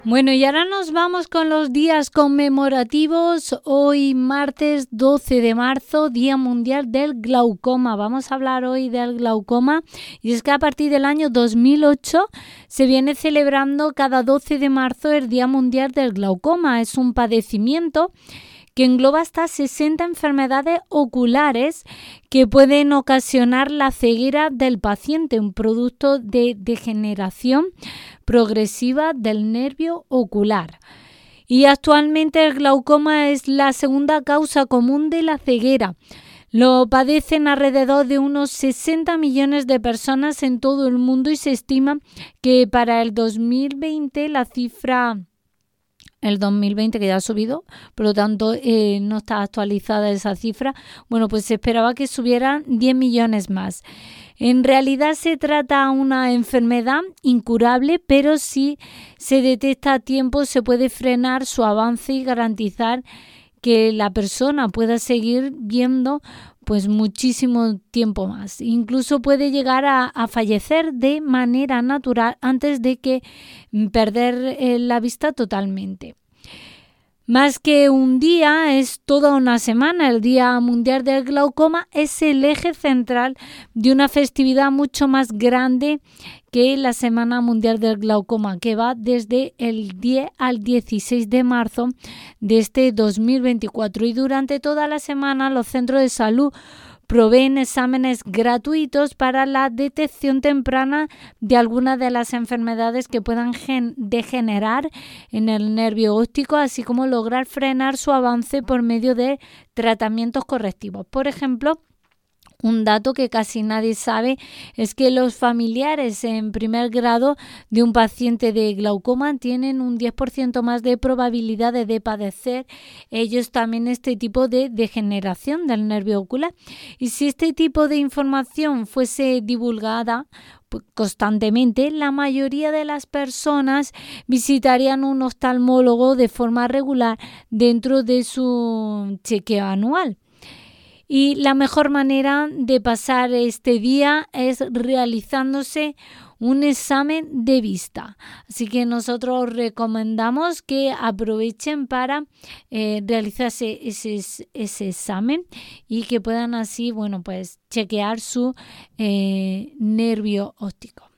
Bueno, y ahora nos vamos con los días conmemorativos. Hoy, martes 12 de marzo, Día Mundial del Glaucoma. Vamos a hablar hoy del glaucoma. Y es que a partir del año 2008 se viene celebrando cada 12 de marzo el Día Mundial del Glaucoma. Es un padecimiento que engloba hasta 60 enfermedades oculares que pueden ocasionar la ceguera del paciente, un producto de degeneración progresiva del nervio ocular. Y actualmente el glaucoma es la segunda causa común de la ceguera. Lo padecen alrededor de unos 60 millones de personas en todo el mundo y se estima que para el 2020 la cifra... El 2020 que ya ha subido, por lo tanto no está actualizada esa cifra. Bueno, pues se esperaba que subieran 10 millones más. En realidad se trata de una enfermedad incurable, pero si se detecta a tiempo se puede frenar su avance y garantizar que la persona pueda seguir viendo pues muchísimo tiempo más. Incluso puede llegar a fallecer de manera natural antes de que perder la vista totalmente. Más que un día, es toda una semana. El Día Mundial del Glaucoma es el eje central de una festividad mucho más grande que la Semana Mundial del Glaucoma, que va desde el 10 al 16 de marzo de este 2024. Y durante toda la semana los centros de salud proveen exámenes gratuitos para la detección temprana de algunas de las enfermedades que puedan degenerar en el nervio óptico, así como lograr frenar su avance por medio de tratamientos correctivos. Por ejemplo, un dato que casi nadie sabe es que los familiares en primer grado de un paciente de glaucoma tienen un 10% más de probabilidades de padecer ellos también este tipo de degeneración del nervio ocular. Y si este tipo de información fuese divulgada constantemente, la mayoría de las personas visitarían un oftalmólogo de forma regular dentro de su chequeo anual. Y la mejor manera de pasar este día es realizándose un examen de vista. Así que nosotros recomendamos que aprovechen para realizarse ese examen y que puedan así, bueno, pues chequear su nervio óptico.